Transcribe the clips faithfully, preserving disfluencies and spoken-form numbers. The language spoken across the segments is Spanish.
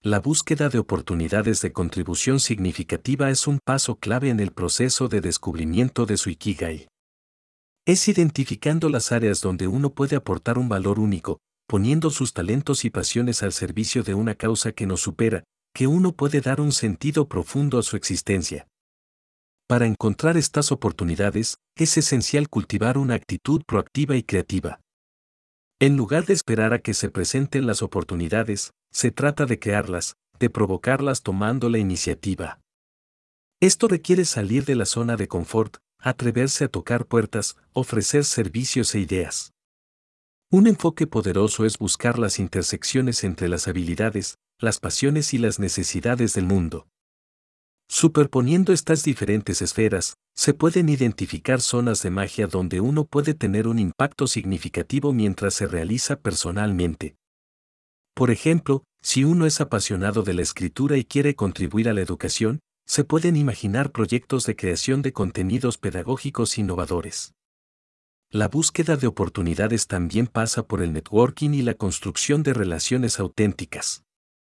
La búsqueda de oportunidades de contribución significativa es un paso clave en el proceso de descubrimiento de su Ikigai. Es identificando las áreas donde uno puede aportar un valor único, poniendo sus talentos y pasiones al servicio de una causa que nos supera, que uno puede dar un sentido profundo a su existencia. Para encontrar estas oportunidades, es esencial cultivar una actitud proactiva y creativa. En lugar de esperar a que se presenten las oportunidades, se trata de crearlas, de provocarlas tomando la iniciativa. Esto requiere salir de la zona de confort, atreverse a tocar puertas, ofrecer servicios e ideas. Un enfoque poderoso es buscar las intersecciones entre las habilidades, las pasiones y las necesidades del mundo. Superponiendo estas diferentes esferas, se pueden identificar zonas de magia donde uno puede tener un impacto significativo mientras se realiza personalmente. Por ejemplo, si uno es apasionado de la escritura y quiere contribuir a la educación, se pueden imaginar proyectos de creación de contenidos pedagógicos innovadores. La búsqueda de oportunidades también pasa por el networking y la construcción de relaciones auténticas.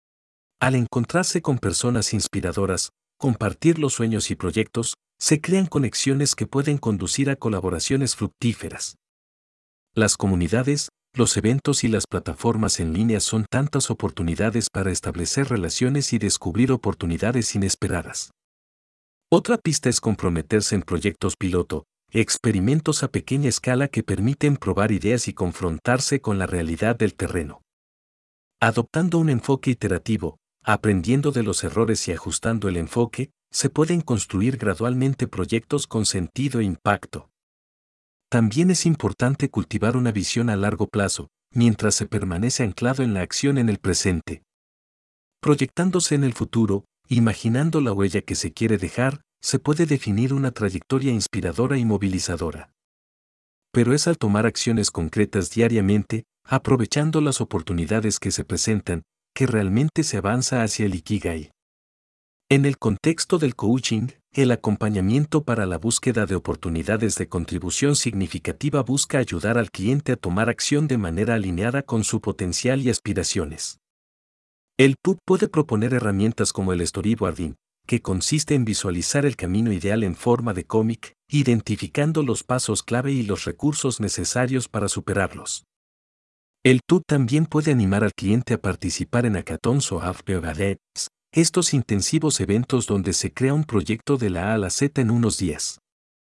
Al encontrarse con personas inspiradoras, compartir los sueños y proyectos, se crean conexiones que pueden conducir a colaboraciones fructíferas. Las comunidades, los eventos y las plataformas en línea son tantas oportunidades para establecer relaciones y descubrir oportunidades inesperadas. Otra pista es comprometerse en proyectos piloto, experimentos a pequeña escala que permiten probar ideas y confrontarse con la realidad del terreno. Adoptando un enfoque iterativo, aprendiendo de los errores y ajustando el enfoque, se pueden construir gradualmente proyectos con sentido e impacto. También es importante cultivar una visión a largo plazo, mientras se permanece anclado en la acción en el presente. Proyectándose en el futuro, imaginando la huella que se quiere dejar, se puede definir una trayectoria inspiradora y movilizadora. Pero es al tomar acciones concretas diariamente, aprovechando las oportunidades que se presentan, que realmente se avanza hacia el Ikigai. En el contexto del coaching, el acompañamiento para la búsqueda de oportunidades de contribución significativa busca ayudar al cliente a tomar acción de manera alineada con su potencial y aspiraciones. El P U B puede proponer herramientas como el storyboarding, que consiste en visualizar el camino ideal en forma de cómic, identificando los pasos clave y los recursos necesarios para superarlos. El T U B también puede animar al cliente a participar en hackathons o afterworks, estos intensivos eventos donde se crea un proyecto de la A a la Z en unos días.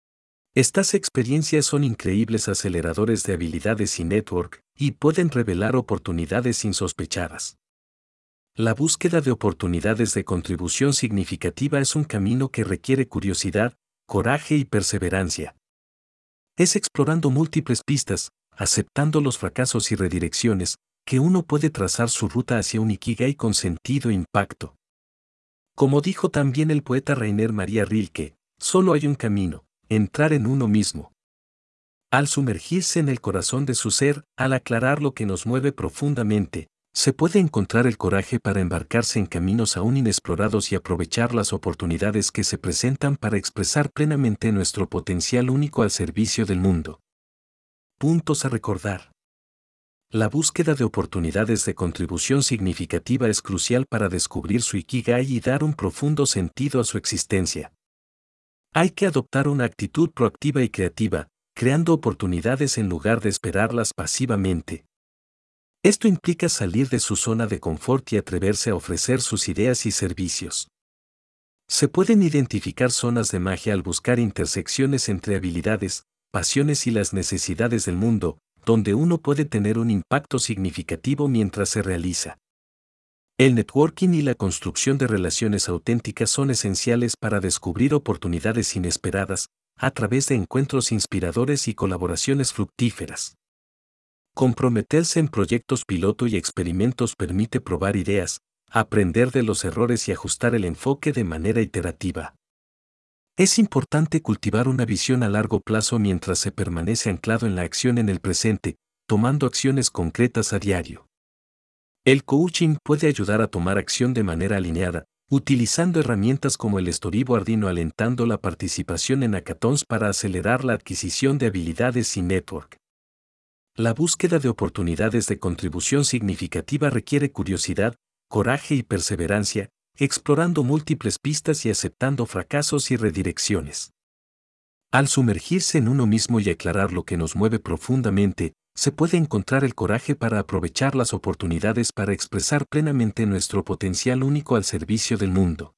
Estas experiencias son increíbles aceleradores de habilidades y network, y pueden revelar oportunidades insospechadas. La búsqueda de oportunidades de contribución significativa es un camino que requiere curiosidad, coraje y perseverancia. Es explorando múltiples pistas, aceptando los fracasos y redirecciones, que uno puede trazar su ruta hacia un Ikigai con sentido e impacto. Como dijo también el poeta Rainer Maria Rilke, solo hay un camino, entrar en uno mismo. Al sumergirse en el corazón de su ser, al aclarar lo que nos mueve profundamente, se puede encontrar el coraje para embarcarse en caminos aún inexplorados y aprovechar las oportunidades que se presentan para expresar plenamente nuestro potencial único al servicio del mundo. Puntos a recordar. La búsqueda de oportunidades de contribución significativa es crucial para descubrir su Ikigai y dar un profundo sentido a su existencia. Hay que adoptar una actitud proactiva y creativa, creando oportunidades en lugar de esperarlas pasivamente. Esto implica salir de su zona de confort y atreverse a ofrecer sus ideas y servicios. Se pueden identificar zonas de magia al buscar intersecciones entre habilidades, pasiones y las necesidades del mundo, donde uno puede tener un impacto significativo mientras se realiza. El networking y la construcción de relaciones auténticas son esenciales para descubrir oportunidades inesperadas, a través de encuentros inspiradores y colaboraciones fructíferas. Comprometerse en proyectos piloto y experimentos permite probar ideas, aprender de los errores y ajustar el enfoque de manera iterativa. Es importante cultivar una visión a largo plazo mientras se permanece anclado en la acción en el presente, tomando acciones concretas a diario. El coaching puede ayudar a tomar acción de manera alineada, utilizando herramientas como el storyboarding o alentando la participación en hackathons para acelerar la adquisición de habilidades y network. La búsqueda de oportunidades de contribución significativa requiere curiosidad, coraje y perseverancia, explorando múltiples pistas y aceptando fracasos y redirecciones. Al sumergirse en uno mismo y aclarar lo que nos mueve profundamente, se puede encontrar el coraje para aprovechar las oportunidades para expresar plenamente nuestro potencial único al servicio del mundo.